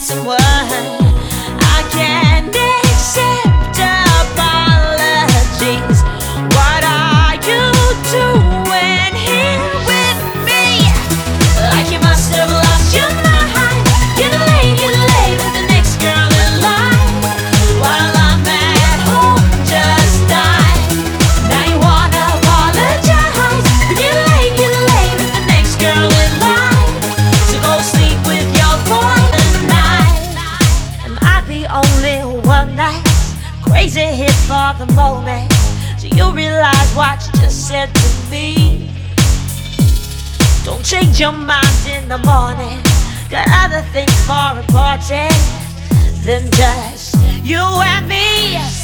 someone. I can't accept apologies. What are you doing here with me? Like you must have lost your mind. You're late with the next girl in line, while I'm at home just dying. Now you wanna apologize. You're late with the next girl in line, so go sleep with your boy tonight. Am I the only one that's crazy hit for the moment? Do you realize what you just said to me? Don't change your mind in the morning. Got other things more important than just you and me.